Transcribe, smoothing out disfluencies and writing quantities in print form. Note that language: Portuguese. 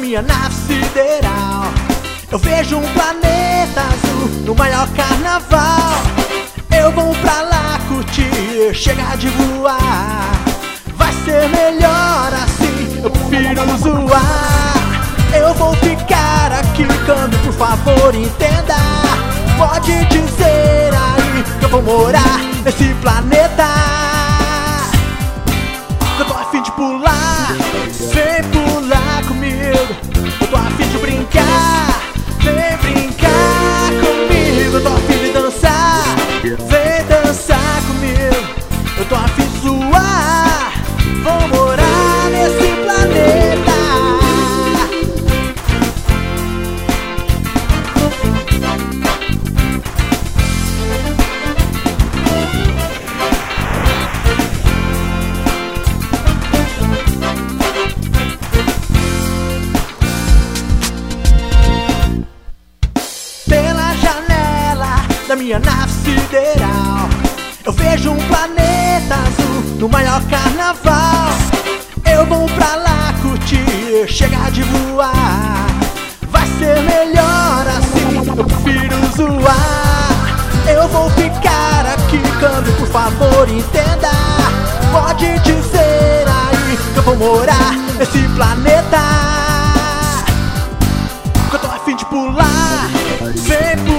minha nave sideral. Eu vejo um planeta azul no maior carnaval. Eu vou pra lá curtir, chegar de voar. Vai ser melhor assim, eu prefiro zoar. Eu vou ficar aqui quando, por favor, entenda. Pode dizer aí que eu vou morar nesse planeta. Eu tô a fim de pular, vem pular comigo. Eu tô a fim de brincar, vem brincar comigo. Eu tô a fim de dançar, vem dançar comigo. Eu tô a fim de zoar, vou morar nesse planeta. Da minha nave sideral, eu vejo um planeta azul no maior carnaval. Eu vou pra lá curtir, chegar de voar. Vai ser melhor assim, eu prefiro zoar. Eu vou ficar aqui quando, por favor, entenda. Pode dizer aí que eu vou morar nesse planeta. Que eu tô a fim de pular, vem